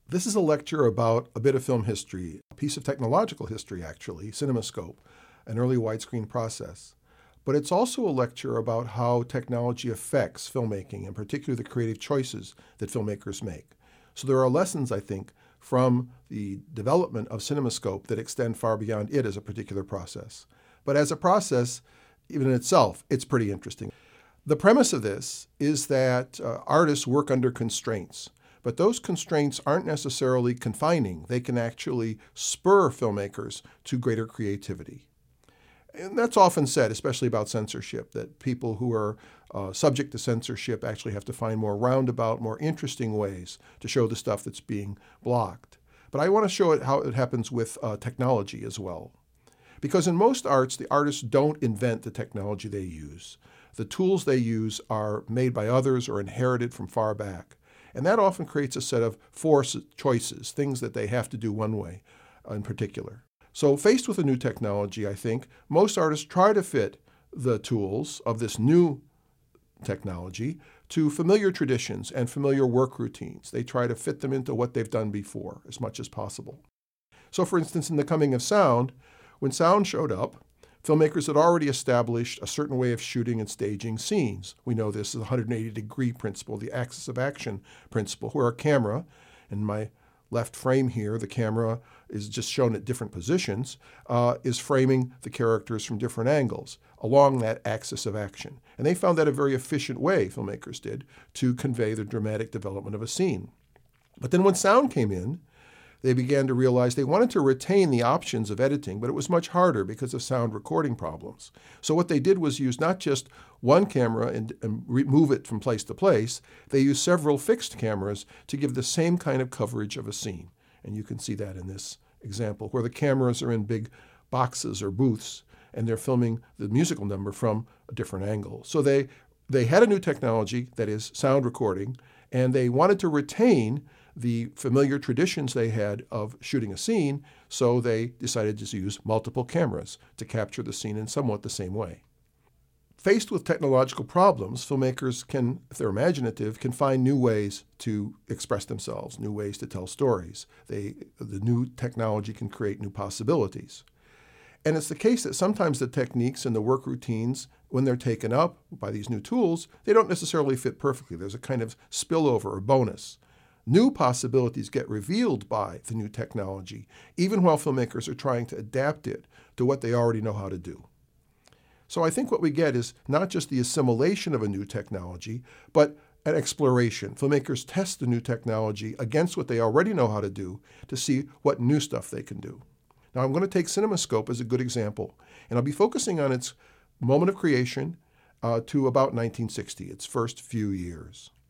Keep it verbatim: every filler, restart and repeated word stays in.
This is a lecture about a bit of film history, a piece of technological history, actually, CinemaScope, an early widescreen process. But it's also a lecture about how technology affects filmmaking, and particularly the creative choices that filmmakers make. So there are lessons, I think, from the development of CinemaScope that extend far beyond it as a particular process. But as a process, even in itself, it's pretty interesting. The premise of this is that uh, artists work under constraints. But those constraints aren't necessarily confining. They can actually spur filmmakers to greater creativity. And that's often said, especially about censorship, that people who are uh, subject to censorship actually have to find more roundabout, more interesting ways to show the stuff that's being blocked. But I want to show it how it happens with uh, technology as well. Because in most arts, the artists don't invent the technology they use. The tools they use are made by others or inherited from far back. And that often creates a set of forced choices, things that they have to do one way in particular. So faced with a new technology, I think, most artists try to fit the tools of this new technology to familiar traditions and familiar work routines. They try to fit them into what they've done before as much as possible. So for instance, in the coming of sound, when sound showed up, filmmakers had already established a certain way of shooting and staging scenes. We know this is the one hundred eighty degree principle, the axis of action principle, where a camera, in my left frame here, the camera is just shown at different positions, uh, is framing the characters from different angles along that axis of action. And they found that a very efficient way, filmmakers did, to convey the dramatic development of a scene. But then when sound came in, they began to realize they wanted to retain the options of editing, but it was much harder because of sound recording problems. So what they did was use not just one camera and, and move it from place to place, they used several fixed cameras to give the same kind of coverage of a scene. And you can see that in this example, where the cameras are in big boxes or booths, and they're filming the musical number from a different angle. So they, they had a new technology, that is sound recording, and they wanted to retain the familiar traditions they had of shooting a scene, so they decided to use multiple cameras to capture the scene in somewhat the same way. Faced with technological problems, filmmakers can, if they're imaginative, can find new ways to express themselves, new ways to tell stories. They, the new technology can create new possibilities. And it's the case that sometimes the techniques and the work routines, when they're taken up by these new tools, they don't necessarily fit perfectly. There's a kind of spillover or bonus. New possibilities get revealed by the new technology, even while filmmakers are trying to adapt it to what they already know how to do. So I think what we get is not just the assimilation of a new technology, but an exploration. Filmmakers test the new technology against what they already know how to do to see what new stuff they can do. Now I'm going to take CinemaScope as a good example, and I'll be focusing on its moment of creation uh, to about nineteen sixty, its first few years.